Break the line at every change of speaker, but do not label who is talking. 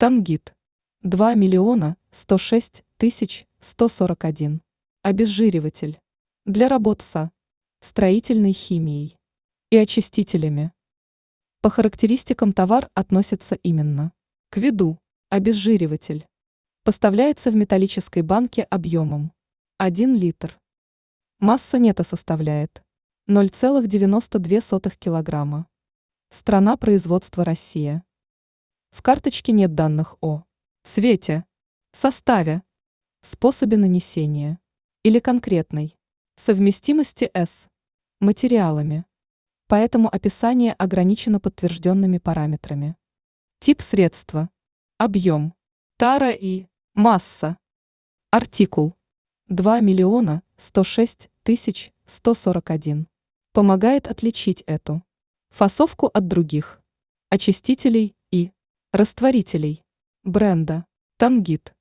Тангит. 2 миллиона 106 тысяч 141. Обезжириватель. Для работ со строительной химией и очистителями. По характеристикам товар относится именно к виду обезжириватель. Поставляется в металлической банке объемом 1 литр. Масса нетто составляет 0,92 килограмма. Страна производства Россия. В карточке нет данных о цвете, составе, способе нанесения или конкретной совместимости с материалами. Поэтому описание ограничено подтвержденными параметрами. Тип средства, объем, тара и масса. Артикул 2 миллиона 106 тысяч 141. Помогает отличить эту фасовку от других очистителей и растворителей бренда Тангит.